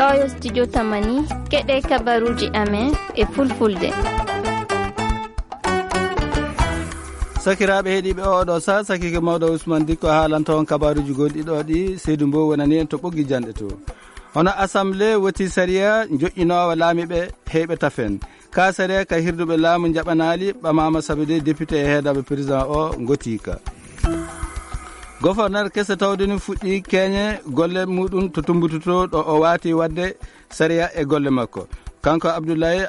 ɗo yo studio Tamani keɗe kabaruji amen e fulfulde. sakiraɓe heeɗiɓe oɗo sa sakike mawɗo Ousmane Dikko haalanta on kabaruji gonɗiɗo ɗi Seydou Mbow wonani en to ɓoggi janɗe to. hono assemblé woti saria joƴƴinowo laamiɓe heyɓe tafen ka saria ka hirduɓe laamu jaɓanali ɓamama sabude député e heedaɓe président o gotika. gouverneur kese tawdeni fuɗɗi keñe golle muɗum to tumbututo ɗo o wati wadde saria e golle makko. kanko Abdoulaye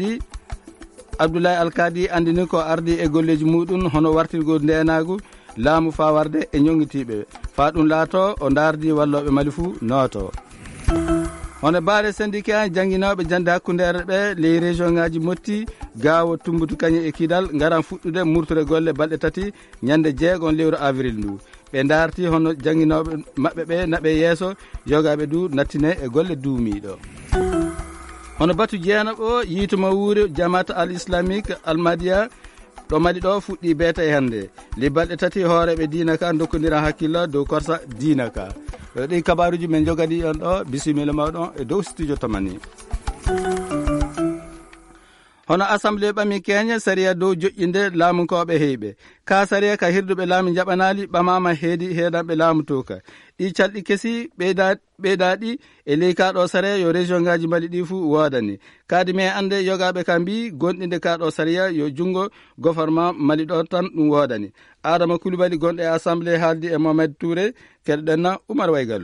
Alkadi andini ko ardi e golleji muɗum hono wartirgo ndenagu laamu fa warde e ñonguitiɓe fa ɗum laato o dardi walloɓe Mali fuu nooto. hono baare syndicat jangguinoɓe jande hakkundere ɓe les région ngaji motti gawo tumbutu kañe e kidal garan fuɗɗude murtore golle balɗe tati ñande 6 lewru avril ndu ɓe darti hono jangguinoɓe mabɓe ɓe naɓe yeeso yogaɓe du nattine e golle duumiɗo. hono batu jeenaɓo yiituma wuuri Jamaat al islamique almadia ɗo Mali ɗo fuɗɗi beeta e hannde li balɗe tati hooreɓe diina ka dokkodira hakkilla dow korsa diina ka. ɗi kabaruji men jogani on ɗo bisimilla mawɗon e dow studio Tamani. hono assemblé ɓami keñe saria dow joƴƴinde laamunkoɓe heyɓe ka saria ka hirduɓe laamu jaɓanali ɓamama heedanɓe laamu toka ɗi calɗi kesi ɓeydaɗi e ley kaɗo saria yo région ngaji Mali ɗi fuu wodani kadi me ande yogaɓe ka mbi gonɗinde kaɗo saria yo junggo gouvernement Mali ɗo tan ɗum wodani. Adama Coulibaly gonɗo e assemblé haaldi e Mohamed Touré keɗoɗenna Oumar Waygallo.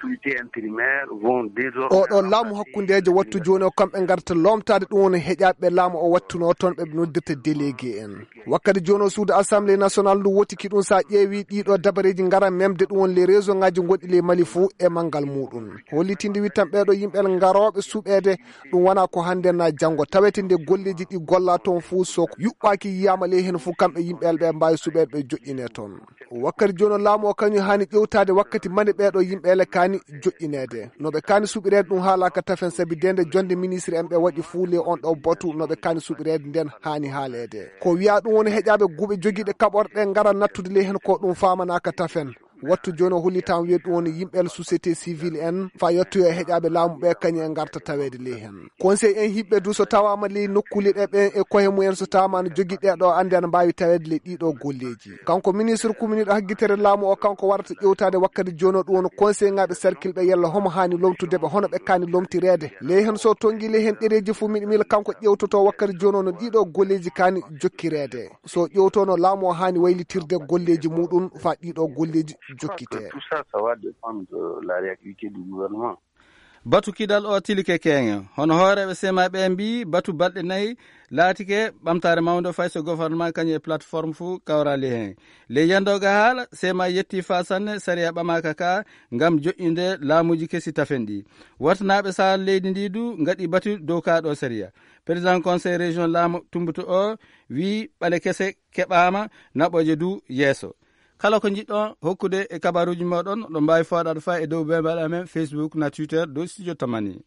oɗo laamu hakkundeje wattu joni o kamɓe garta lomtade ɗum woni heƴaɓe laamu o wattuno toon ɓe noddirta délégué en wakkati joni o suudu assemblée nationale ndu wottiki ɗum sa ƴeewi ɗiɗo dabareji garan memde ɗum woni les région ngaji goɗɗi le Mali fou e manggal muɗum hollitinde wittan ɓeɗo yimɓe garoɓe suɓede ɗum wona ko hande na janggo tawetinde golleji ɗi golla toon fou so yuɓɓaki yiyama ley hen fou kamɓe yimɓeɓe ɓe mbawi suɓede ɓe joƴƴine toon. wakkati joni laamu o kañum hani ƴewtade wakkati mane ɓeɗo yimɓele kani joƴƴinede noɓe kani suɓirede ɗum haalaka tafen saabi dende jonde ministre en ɓe waɗi fuule on ɗo batu noɓe kani suɓirede nden hani haalede ko wiya ɗum woni heƴaɓe guuɓe joguiɗe kaɓorɗe gara nattude ley hen ko ɗum famanaka tafen wattu joni o hollitam wiide ɗum woni yimɓel société civile en fa yettoyo e heƴaɓe laamu ɓe kañum en garta tawede ley hen conseil en hiɓɓe du so tawama ley nokkuli ɗe ɓe e koye mumen so tawama no jogui ɗeɗo ande ana mbawi tawede ley ɗiɗo golleji kanko ministre kuminiɗo hagguitere laamu o kanko warata ƴewtade wakkati joni o ɗum woni conseil ngaɓe cercle ɓe yalla homo hani lomtudeɓe hono ɓe kani lomtirede ley hen so tonggui ley hen ɗereji fo miɗa kanko ƴewtoto wakkati joni o no ɗiɗo golleji kani jokkirede so ƴewtono laamu o hani waylitirde golleji muɗum fa ɗiɗo golleji jokkite. Tout ça, ça va dépendre de la réactivité du gouvernement. batu kidal o tilike keŋe hono hooreɓe semaɓe mbi batu balɗe 4 laatike ɓamtare mawde fay so gouvernement kañum e plateforme fou kawrali hen le yandoga haala sema yetti fa sanne saria ɓamaka ka gam joƴƴinde laamuji kesi tafen ɗi watanaɓe sahal leydi ndi du gaɗi batu dow kaɗo saria président conseil région laamu tumbuto o wi ɓale kese keɓama naɓoje du yeeso. kala ko jiɗɗon hokkude e kabaruji moɗon ɗo mbawi foɗade fa e dow bebaɗe amen Facebook na Twitter dow studio Tamani.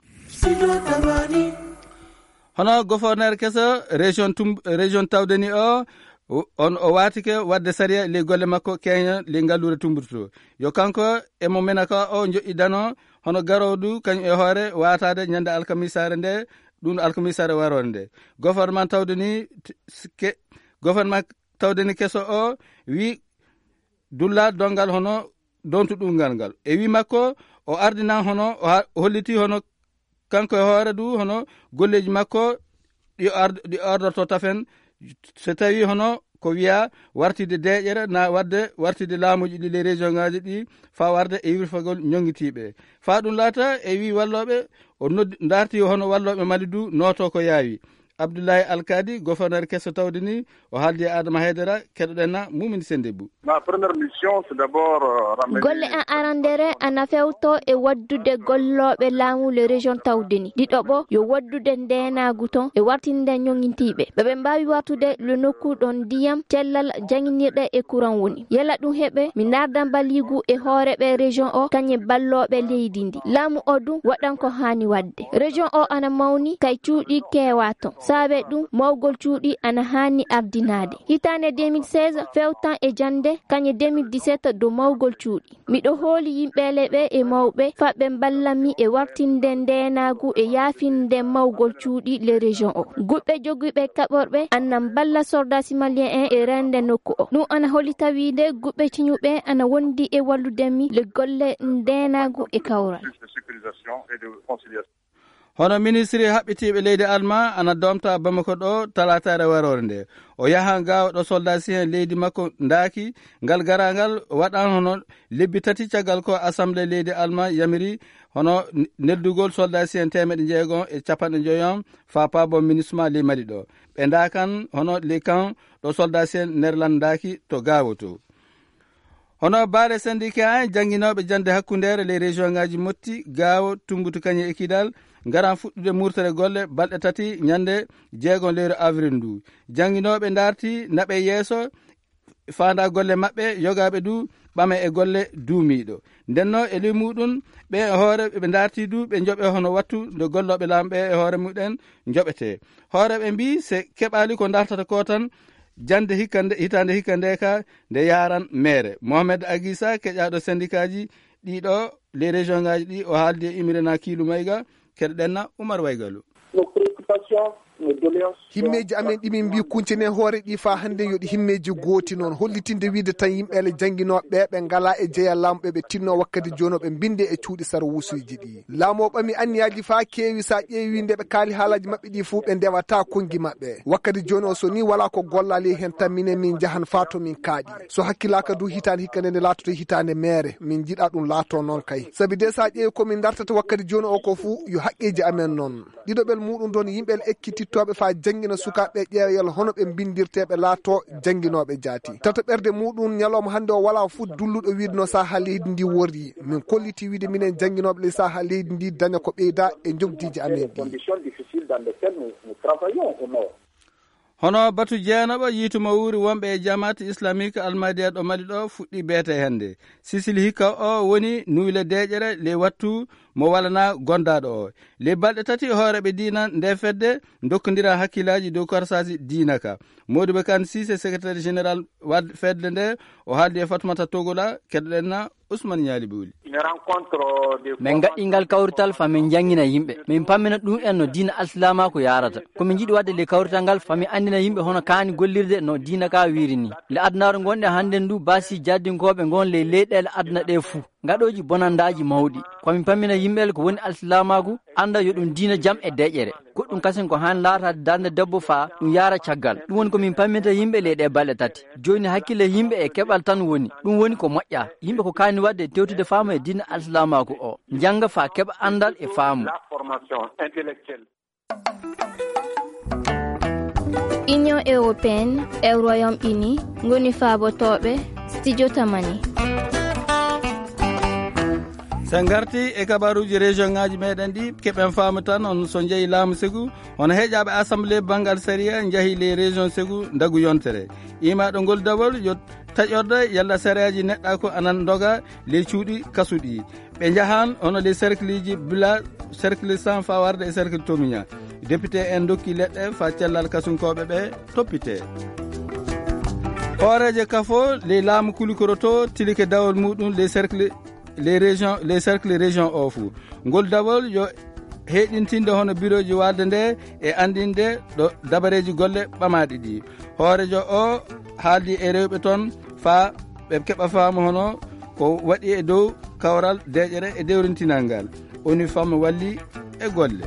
hono gouverneur keso région tawdeni o on o watike wadde saria le golle makko keña le ngallure tumbututo yo kanko emo menaka o joƴƴidano hono garodu kañum e hoore watade ñande alkamisare nde ɗum alkamisare warode nde gouvernement tawdeni keso o wi dulla dongal hono dontu ɗungal ngal e wi makko o ardina hono o holliti hono kanko e hoore du hono golleji makko ɗi ordorto tafen so tawi hono ko wiya wartide deƴere na wadde wartide laamuji ɗi les région ngaji ɗi fa warde e wirfagol ñonguitiɓe fa ɗum laata e wi walloɓe o darti hono walloɓe Mali du noto ko yaawi. Abdoulaye Alkadi gouverneur kesso tawdini o haaldi Adama Haydara keɗoɗenna Mumini Sendebou. Ma première mission c'est d'abord golle an arandere ana fewto e waddude golloɓe laamu le région tawdini ɗiɗo yo waddude ndenagu ton e wartinde ñoguintiɓe ɓeɓe mbawi wartude le nokku ɗon ndiyam cellal janginirɗe e courant woni yala ɗum heeɓe mi nardan baligu e hooreɓe région o kañe balloɓe leydi ndi laamu o ɗum waɗan ko hani wadde région o ana mawni kay cuuɗi kewa ton saabe ɗum mawgol cuuɗi ana hani ardinade. Hitande 2016 fewtan e jande kanye 2017 do mawgol cuuɗi. Miɗo hooli yimɓe ɓe e mawɓe faɓe ballami e wartinde ndenagu e yaafinde mawgol cuuɗi les régions o. Guɓɓe joguiɓe kaɓorɓe annan balla soldasi malien en e rende nokku o. Ɗum ana holita wiide guɓɓe ciñuɓe ana wondi e walludemi le golle ndenagu e kawral. hono ministre haɓɓitiɓe leydi Allemand ana domta Bamako ɗo talatare warore nde o yaha gawa ɗo soldasi hen leydi makko daaki ngal garangal waɗan hono lebbi tati caggal ko assemblée leydi Allemand yamiri hono neddugol soldasi hen 650 fa pabo ministre ley Mali ɗo ɓe dakan hono les camps ɗo soldasi hen Nerland daaki to gawo to. Hono baare syndicat janginoɓe jande hakkundere les région ngaji motti gawo Tumbutu Kañe e Kidal ngaran fuɗɗude murtere golle balɗe tati ñande 6 lewru avril ndu. Janginoɓe darti naɓe yeeso fanda golle maɓɓe yogaɓe du ɓame e golle duumiɗo. Ndenno e li muɗum ɓe e hoore ɓe darti du ɓe joɓe hono wattu nde golloɓe lamɓe e hoore muɗen joɓete. Hooreɓe mbi se keɓali ko dartata ko tan jande hitande hikkande ka nde yaran mere. Mohamed Aguissa keƴaɗo syndicat ji ɗiɗo les région ngaji ɗi o haaldi e Imirena Kilu Mayga keɗɗenna Oumar Waygalu. himmeji amen ɗimin mbi kuncene hoore ɗi fa hande yoɗi himmeji gooti noon hollitinde wiide tan yimɓele jangguinoɓe ɓe ngala e jeeya laamu ɓe tinno wakkati joni ɓe binde e cuuɗi sara wusuji ɗi. Laamu o ɓami anniyaji fa keewi sa ƴeewi nde ɓe kaali haalaji maɓɓe ɗi fuu ɓe ndewata kongi maɓɓe. Wakkati joni o so ni wala ko gollali hen tan minen min jahan fa to min kaaɗi. So hakkilaka du hitande hikkande nde laatoto hitande mere min jiiɗa ɗum laato noon kay. Sabi de sa ƴeewi komin dartata wakkati joni o ko fuu yo haqqeji amen noon. Ɗiɗoɓel muɗum ɗon yimɓel ekkitittoɓe fa jangguina sukaɓe ƴeewel hono ɓe bindirteɓe laato jangguinoɓe jaati. Tata ɓerde muɗum ñalawma hande o wala fu dulluɗo wiidno saha leydi ndi worri min kolliti wiide minen jangguinoɓe le saha leydi ndi daña ko ɓeyda e jogdiji amen ɗi. hono batu jeenoɓo yiituma wuuri wonɓe e jamaat islamique almadiya ɗo Mali ɗo fuɗɗi beete hende. Sisili hikka o woni nuyle deƴere le wattu mo walana gondaɗo o. Le balɗe tati hooreɓe diina nde fedde dokkodira hakkillaji dow korsaji diina ka. Modibo Kane Cissé secrétaire général wad fedde nde o haaldi e Fatoumata Togola keɗɗenna Ousmane Ñaali Bowli. min gaɗɗingal kawrital famin jangina yimɓe min pammina ɗum en no diina alsilama ko yarata komin jiiɗi wadde le kawrital ngal fami andina yimɓe hono kaani gollirde no diina ka wiiri ni. Le adnaru gonɗe hande ndu basi jaddinkoɓe gon le leyɗele aduna ɗe fuu gaɗoji bonandaji mawɗi komin pammina yimɓele ko woni alsilamaku anda yo ɗum diina jaam e deƴƴere goɗɗum kasen ko han laatade darde debbo fa ɗum yara caggal. Ɗum woni komin pamminta yimɓe le ɗe balɗe tati. Joni hakkille yimɓe e keɓal tan woni ɗum woni ko moƴƴa yimɓe ko kaani wadde tewtude faamu e diina alsilamaku o janga fa keɓa andal e faamu. Union européenne e Royaume-Uni ngoni faabotoɓe studio tamani. sen garti e kabaruji région ngaji meɗen ɗi keɓen faama tan on so jeeyi laamu Ségou hono heeƴaɓe assemblée banggal séria jeehi les région Ségou dagu yontere imaɗo ngol dawol yo taƴorde yalla séréaji neɗɗa ko anan doga les cuuɗi kasuɗi ɓe jahan hono les cercle ji bula cercle sans fa warde e cercle tomiña député en dokki leɗɗe fa cellal kasunkoɓe ɓe toppite hooreje kafo les laamu kulikoroto tilike dawol muɗum les cercle région o fou ngol dawol yo heɗintinde hono bureau ji walde nde e andinde ɗo dabareji golle ɓamaɗi ɗi hoorejo o haaldi e rewɓe toon fa ɓe keɓa faama hono ko waɗi e dow kawral deƴere e dewrintinal ngal oni famma walli e golle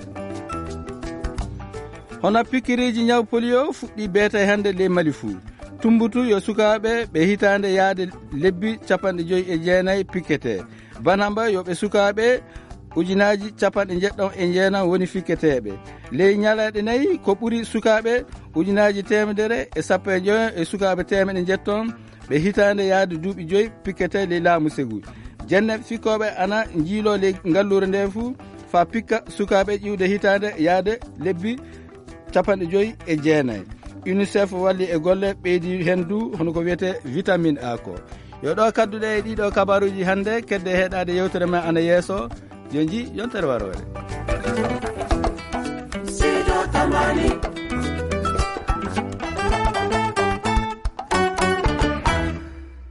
hono pikkiriji ñaw polio fuɗɗi beete hande le Mali fou Tumbutu yo sukaɓe ɓe hitande yaade lebbi 59 pikkete Banamba yo ɓe sukaɓe ujunaji 90 woni fikketeɓe ley ñalaɗe nayyi ko ɓuuri sukaɓe ujunaji 111 e sukaɓe 100 ɓe hitande yaade duuɓi 5 pikkete le laamu Ségou jenne fikkoɓe ana jiilo le ngallure nde fuu fa pikka sukaɓe ƴiwde hitande yaade lebbi 59 UNICEF walli e golle ɓeydi hen du hono ko wiyete vitamine A ko yo ɗo kadduɗe e ɗiɗo kabaruji hande kedde heɗade yewtere men ana yeeso jonji yontere warore.